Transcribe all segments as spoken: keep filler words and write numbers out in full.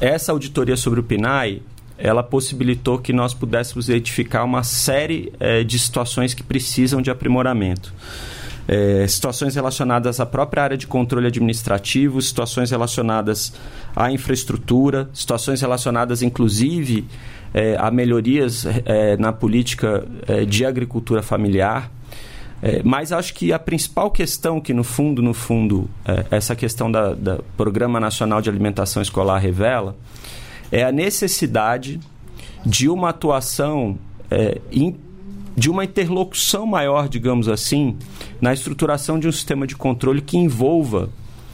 essa auditoria sobre o P N A E, ela possibilitou que nós pudéssemos identificar uma série é, de situações que precisam de aprimoramento. É, situações relacionadas à própria área de controle administrativo, situações relacionadas à infraestrutura, situações relacionadas, inclusive, é, a melhorias é, na política é, de agricultura familiar. É, mas acho que a principal questão que, no fundo, no fundo, é, essa questão da, da Programa Nacional de Alimentação Escolar revela, é a necessidade de uma atuação, é, in, de uma interlocução maior, digamos assim, na estruturação de um sistema de controle que envolva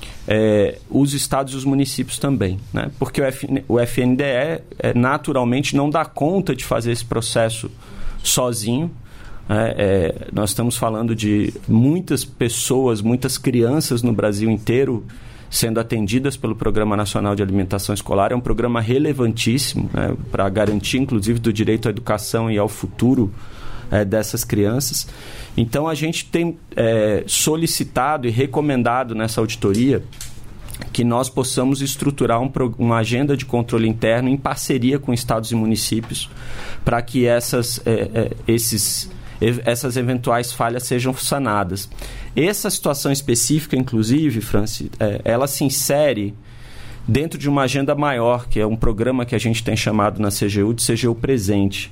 é, os estados e os municípios também, né? Porque o, F, o F N D E, é, naturalmente, não dá conta de fazer esse processo sozinho. É, é, nós estamos falando de muitas pessoas, muitas crianças no Brasil inteiro sendo atendidas pelo Programa Nacional de Alimentação Escolar. É um programa relevantíssimo, né, para garantir, inclusive, do direito à educação e ao futuro é, dessas crianças. Então, a gente tem é, solicitado e recomendado nessa auditoria que nós possamos estruturar um, uma agenda de controle interno em parceria com estados e municípios para que essas, é, é, esses... essas eventuais falhas sejam sanadas. Essa situação específica, inclusive, Franci, é, ela se insere dentro de uma agenda maior, que é um programa que a gente tem chamado na C G U de C G U Presente,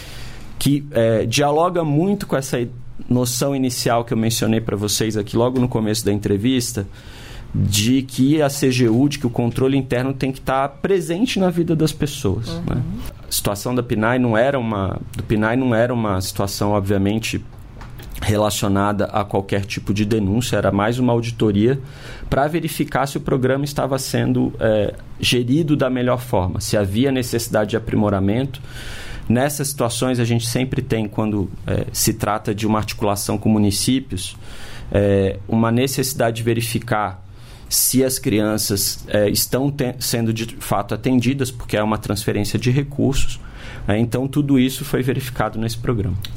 que é, dialoga muito com essa noção inicial que eu mencionei para vocês aqui logo no começo da entrevista, de que a C G U, de que o controle interno tem que estar presente na vida das pessoas. Uhum. Né? A situação da P N A E não era uma, do P N A E não era uma situação, obviamente, relacionada a qualquer tipo de denúncia, era mais uma auditoria para verificar se o programa estava sendo é, gerido da melhor forma, se havia necessidade de aprimoramento. Nessas situações, a gente sempre tem, quando é, se trata de uma articulação com municípios, é, uma necessidade de verificar se as crianças é, estão te- sendo de fato atendidas, porque é uma transferência de recursos. É, então, tudo isso foi verificado nesse programa.